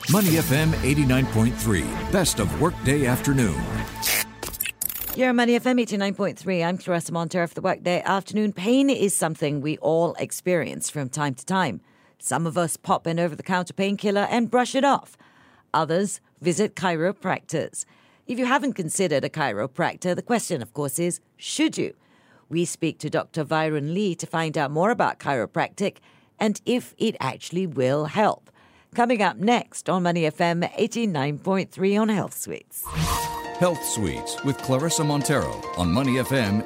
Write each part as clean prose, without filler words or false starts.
Money FM 89.3, best of workday afternoon. Here on Money FM 89.3, I'm Clarissa Montero for the Workday Afternoon. Pain is something we all experience from time to time. Some of us pop an over-the-counter painkiller and brush it off. Others visit chiropractors. If you haven't considered a chiropractor, the question, of course, is, should you? We speak to Dr. Viren Lee to find out more about chiropractic and if it actually will help. Coming up next on Money FM 89.3 on Health Suites. Health Suites with Clarissa Montero on Money FM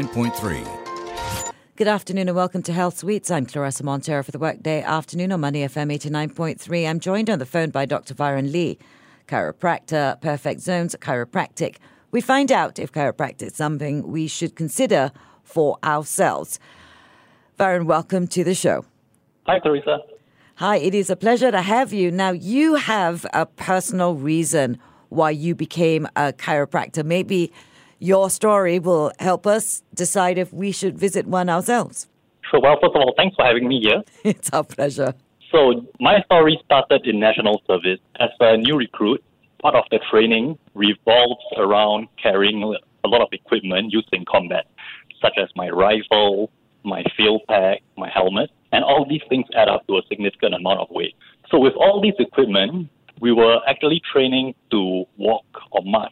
89.3. Good afternoon and welcome to Health Suites. I'm Clarissa Montero for the Workday Afternoon on Money FM 89.3. I'm joined on the phone by Dr. Viren Lee, chiropractor, Perfect Zones Chiropractic. We find out if chiropractic is something we should consider for ourselves. Viren, welcome to the show. Hi, Clarissa. Hi, it is a pleasure to have you. Now, you have a personal reason why you became a chiropractor. Maybe your story will help us decide if we should visit one ourselves. Sure. Well, first of all, thanks for having me here. It's our pleasure. So, my story started in national service. As a new recruit, part of the training revolves around carrying a lot of equipment used in combat, such as my rifle, my field pack, my helmet, and all these things add up to a significant amount of weight. So with all these equipment, we were actually training to walk or march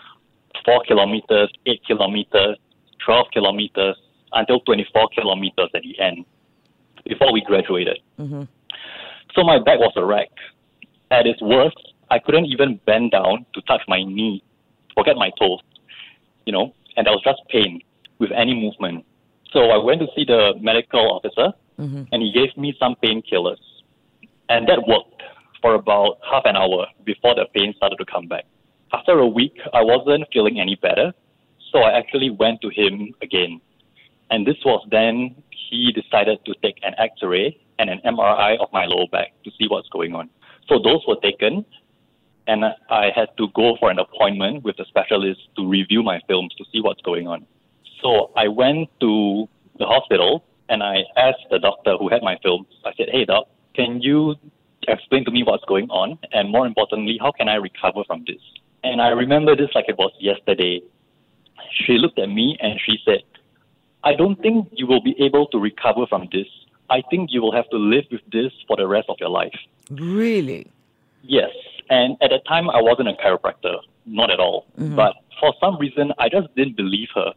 4 kilometers, 8 kilometers, 12 kilometers, until 24 kilometers at the end, before we graduated. Mm-hmm. So my back was a wreck. At its worst, I couldn't even bend down to touch my knee, forget my toes, and there was just pain with any movement. So I went to see the medical officer, and he gave me some painkillers. And that worked for about half an hour before the pain started to come back. After a week, I wasn't feeling any better, so I actually went to him again. And this was then he decided to take an X-ray and an MRI of my lower back to see what's going on. So those were taken, and I had to go for an appointment with a specialist to review my films to see what's going on. So I went to the hospital and I asked the doctor who had my films, I said, "Hey doc, can you explain to me what's going on? And more importantly, how can I recover from this?" And I remember this like it was yesterday. She looked at me and she said, "I don't think you will be able to recover from this. I think you will have to live with this for the rest of your life." Really? Yes. And at the time, I wasn't a chiropractor, not at all. Mm-hmm. But for some reason, I just didn't believe her.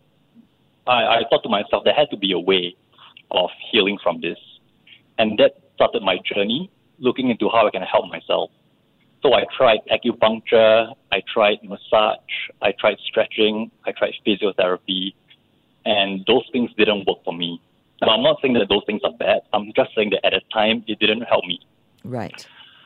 I thought to myself, there had to be a way of healing from this. And that started my journey, looking into how I can help myself. So I tried acupuncture, I tried massage, I tried stretching, I tried physiotherapy, and those things didn't work for me. Now, I'm not saying that those things are bad. I'm just saying that at the time, it didn't help me. Right.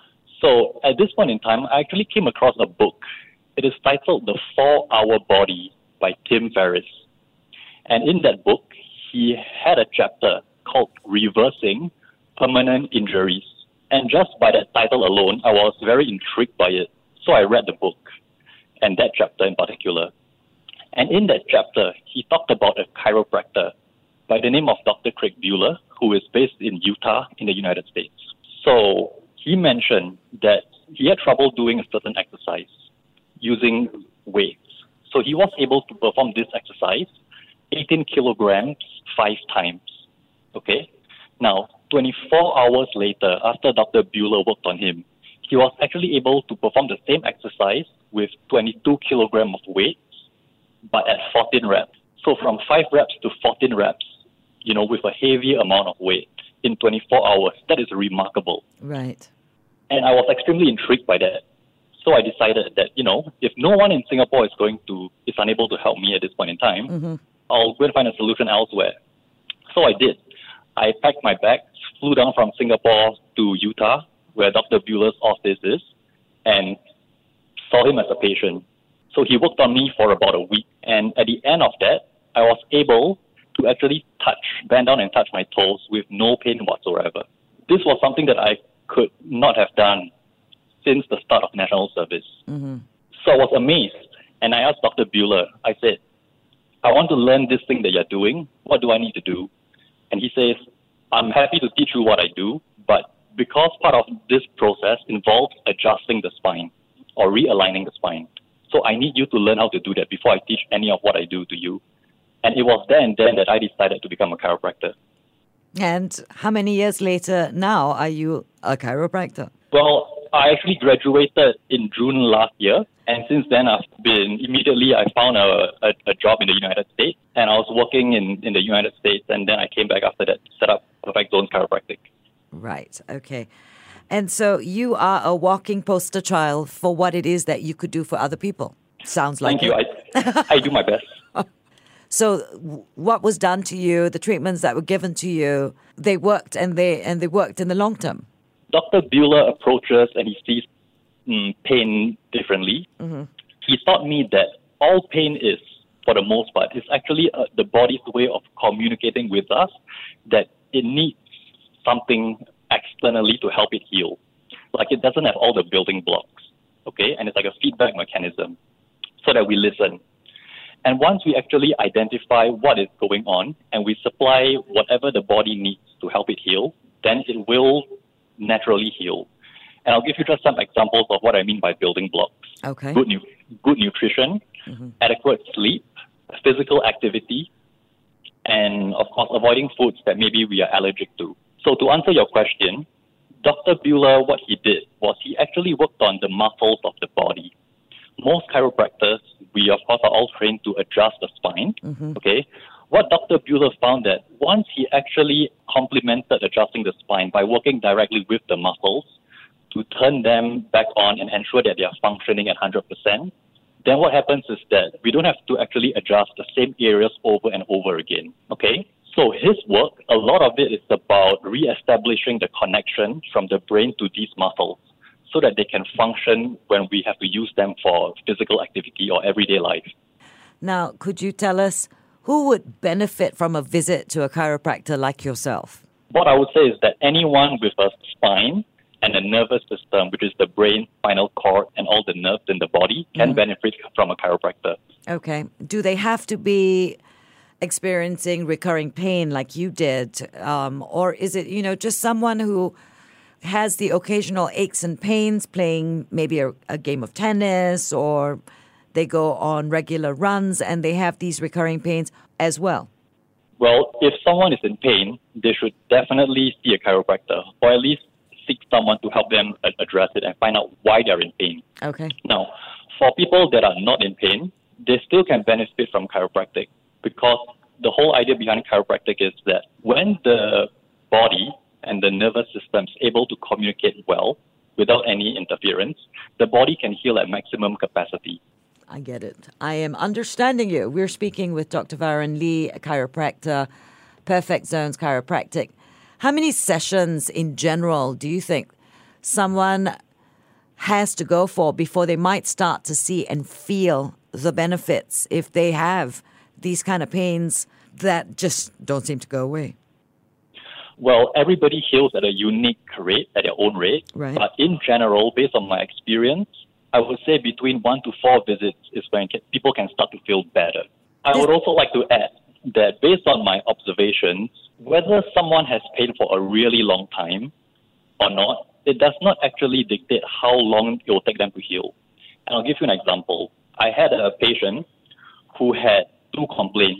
So at this point in time, I actually came across a book. It is titled The 4-Hour Body by Tim Ferriss. And in that book, he had a chapter called Reversing Permanent Injuries. And just by that title alone, I was very intrigued by it. So I read the book, and that chapter in particular. And in that chapter, he talked about a chiropractor by the name of Dr. Craig Bueller, who is based in Utah in the United States. So he mentioned that he had trouble doing a certain exercise using weights. So he was able to perform this exercise 18 kilograms 5 times. Okay? Now, 24 hours later, after Dr. Bueller worked on him, he was actually able to perform the same exercise with 22 kilograms of weights, but at 14 reps. So from 5 reps to 14 reps, with a heavier amount of weight in 24 hours, that is remarkable. Right. And I was extremely intrigued by that. So I decided that, if no one in Singapore is unable to help me at this point in time, I'll go and find a solution elsewhere. So I did. I packed my bags, flew down from Singapore to Utah, where Dr. Bueller's office is, and saw him as a patient. So he worked on me for about a week. And at the end of that, I was able to actually bend down and touch my toes with no pain whatsoever. This was something that I could not have done since the start of national service. Mm-hmm. So I was amazed. And I asked Dr. Bueller, I said, "I want to learn this thing that you're doing. What do I need to do?" And he says, "I'm happy to teach you what I do, but because part of this process involves a adjusting the spine or realigning the spine. So I need you to learn how to do that before I teach any of what I do to you. And it was there and then that I decided to become a chiropractor. And how many years later now are you a chiropractor? Well, I actually graduated in June last year. And since then, I found a job in the United States. And I was working in the United States. And then I came back after that to set up Perfect Zones Chiropractic. Right. Okay. And so you are a walking poster child for what it is that you could do for other people. Sounds like Thank you. I do my best. So what was done to you, the treatments that were given to you, they worked and they worked in the long term? Dr. Bueller approaches and he sees pain differently. Mm-hmm. He taught me that all pain is, for the most part, is actually the body's way of communicating with us that it needs something externally to help it heal. Like it doesn't have all the building blocks, okay? And it's like a feedback mechanism so that we listen. And once we actually identify what is going on and we supply whatever the body needs to help it heal, then it will naturally heal. And I'll give you just some examples of what I mean by building blocks. Okay. Good nutrition, adequate sleep, physical activity, and of course avoiding foods that maybe we are allergic to. So to answer your question, Dr. Bueller, what he did was he actually worked on the muscles of the body. Most chiropractors, we of course are all trained to adjust the spine, okay? What Dr. Bueller found that once he actually complemented adjusting the spine by working directly with the muscles to turn them back on and ensure that they are functioning at 100%, then what happens is that we don't have to actually adjust the same areas over and over again, okay? So his work, a lot of it is about reestablishing the connection from the brain to these muscles so that they can function when we have to use them for physical activity or everyday life. Now, could you tell us who would benefit from a visit to a chiropractor like yourself? What I would say is that anyone with a spine and a nervous system, which is the brain, spinal cord, and all the nerves in the body, can benefit from a chiropractor. Okay. Do they have to be experiencing recurring pain like you did? Or is it, just someone who has the occasional aches and pains playing maybe a game of tennis, or they go on regular runs and they have these recurring pains as well? Well, if someone is in pain, they should definitely see a chiropractor, or at least seek someone to help them address it and find out why they're in pain. Okay. Now, for people that are not in pain, they still can benefit from chiropractic, because the whole idea behind chiropractic is that when the body and the nervous system is able to communicate well without any interference, the body can heal at maximum capacity. I get it. I am understanding you. We're speaking with Dr. Varun Lee, a chiropractor, Perfect Zones Chiropractic. How many sessions in general do you think someone has to go for before they might start to see and feel the benefits if they have these kind of pains that just don't seem to go away? Well, everybody heals at a unique rate, at their own rate. Right. But in general, based on my experience, I would say between 1 to 4 visits is when people can start to feel better. I would also like to add that based on my observations, whether someone has pain for a really long time or not, it does not actually dictate how long it will take them to heal. And I'll give you an example. I had a patient who had 2 complaints,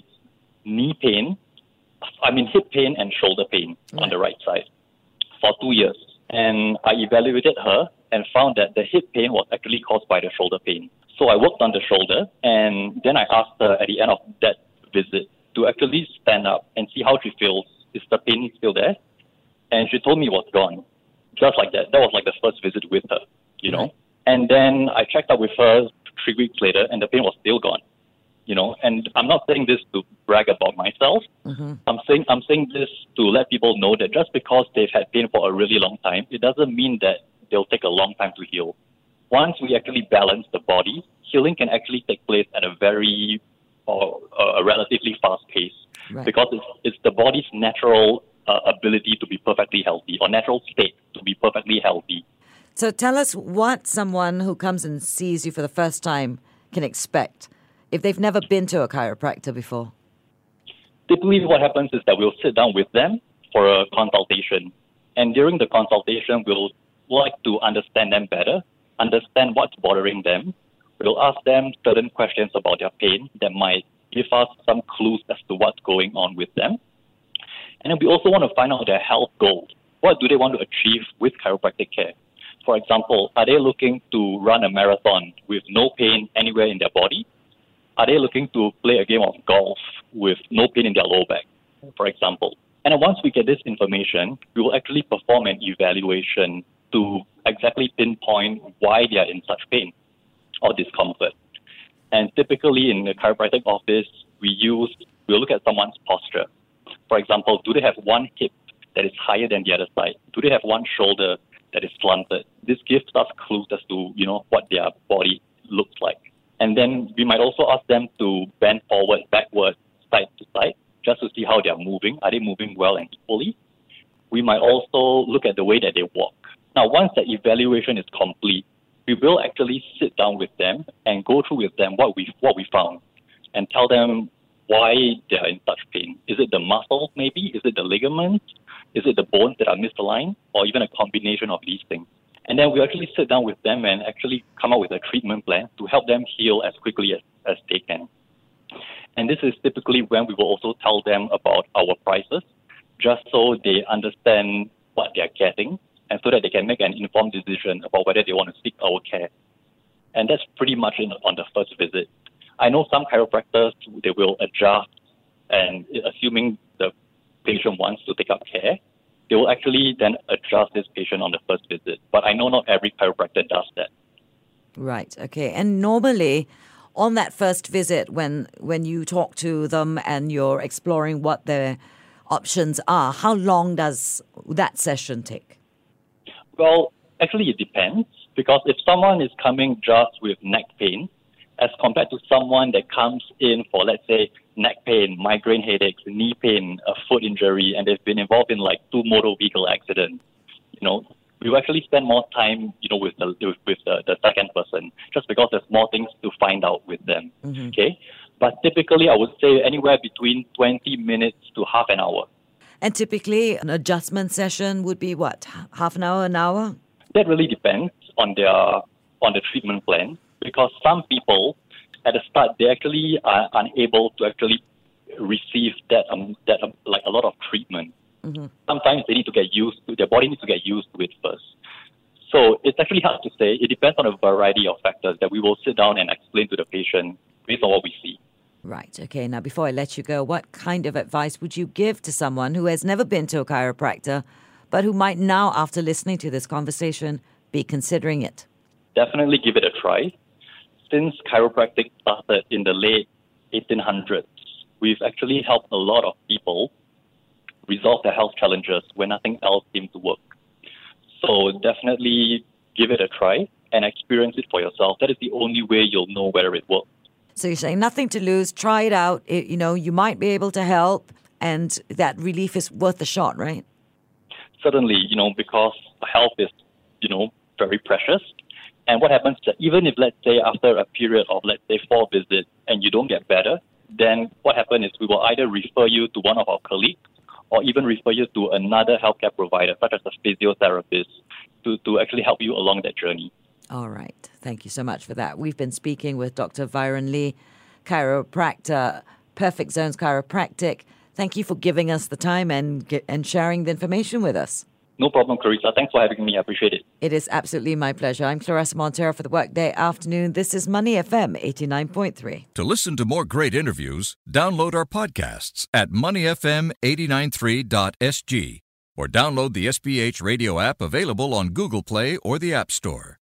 hip pain and shoulder pain on the right side for 2 years. And I evaluated her and found that the hip pain was actually caused by the shoulder pain. So I worked on the shoulder, and then I asked her at the end of that visit to actually stand up and see how she feels. Is the pain still there? And she told me it was gone. Just like that. That was like the first visit with her, know. And then I checked up with her 3 weeks later, and the pain was still gone. And I'm not saying this to brag about myself. I'm saying this to let people know that just because they've had pain for a really long time, it doesn't mean that they'll take a long time to heal. Once we actually balance the body, healing can actually take place at a very a relatively fast pace, because it's the body's natural ability to be perfectly healthy, or natural state to be perfectly healthy. So tell us what someone who comes and sees you for the first time can expect if they've never been to a chiropractor before. Typically what happens is that we'll sit down with them for a consultation. And during the consultation, we'll like to understand them better understand what's bothering them. We'll ask them certain questions about their pain that might give us some clues as to what's going on with them. And then we also want to find out their health goals. What do they want to achieve with chiropractic care? For example, are they looking to run a marathon with no pain anywhere in their body? Are they looking to play a game of golf with no pain in their lower back, for example? And then once we get this information, we will actually perform an evaluation to exactly pinpoint why they are in such pain or discomfort. And typically in the chiropractic office, we'll look at someone's posture. For example, do they have one hip that is higher than the other side? Do they have one shoulder that is slanted? This gives us clues as to, what their body looks like. And then we might also ask them to bend forward, backward, side to side, just to see how they are moving. Are they moving well and equally? We might also look at the way that they walk. Now, once the evaluation is complete, we will actually sit down with them and go through with them what we found and tell them why they are in such pain. Is it the muscle, maybe? Is it the ligaments? Is it the bones that are misaligned? Or even a combination of these things? And then we actually sit down with them and actually come up with a treatment plan to help them heal as quickly as they can. And this is typically when we will also tell them about our prices, just so they understand what they are getting and so that they can make an informed decision about whether they want to seek our care. And that's pretty much on the first visit. I know some chiropractors, they will adjust, and assuming the patient wants to take up care, they will actually then adjust this patient on the first visit. But I know not every chiropractor does that. Right, okay. And normally, on that first visit, when you talk to them and you're exploring what their options are, how long does that session take? Well, actually it depends, because if someone is coming just with neck pain, as compared to someone that comes in for, let's say, neck pain, migraine headaches, knee pain, a foot injury, and they've been involved in like 2 motor vehicle accidents, we will actually spend more time, with the second person, just because there's more things to find out with them. Mm-hmm. Okay, but typically I would say anywhere between 20 minutes to half an hour. And typically an adjustment session would be what, half an hour, an hour? That really depends on the treatment plan, because some people at the start they actually are unable to actually receive that like a lot of treatment. Mm-hmm. Sometimes they need to get used to, their body needs to get used to it first. So it's actually hard to say. It depends on a variety of factors that we will sit down and explain to the patient based on what we see. Right. Okay. Now, before I let you go, what kind of advice would you give to someone who has never been to a chiropractor, but who might now, after listening to this conversation, be considering it? Definitely give it a try. Since chiropractic started in the late 1800s, we've actually helped a lot of people resolve their health challenges when nothing else seemed to work. So definitely give it a try and experience it for yourself. That is the only way you'll know whether it works. So you're saying nothing to lose, try it out. You might be able to help, and that relief is worth the shot, right? Certainly, because health is, very precious. And what happens is that even if, let's say, after a period of, let's say, 4 visits and you don't get better, then what happens is we will either refer you to one of our colleagues or even refer you to another healthcare provider, such as a physiotherapist, to actually help you along that journey. All right. Thank you so much for that. We've been speaking with Dr. Viren Lee, chiropractor, Perfect Zones Chiropractic. Thank you for giving us the time and sharing the information with us. No problem, Clarissa. Thanks for having me. I appreciate it. It is absolutely my pleasure. I'm Clarissa Montero for the Workday Afternoon. This is Money FM 89.3. To listen to more great interviews, download our podcasts at moneyfm893.sg or download the SPH radio app available on Google Play or the App Store.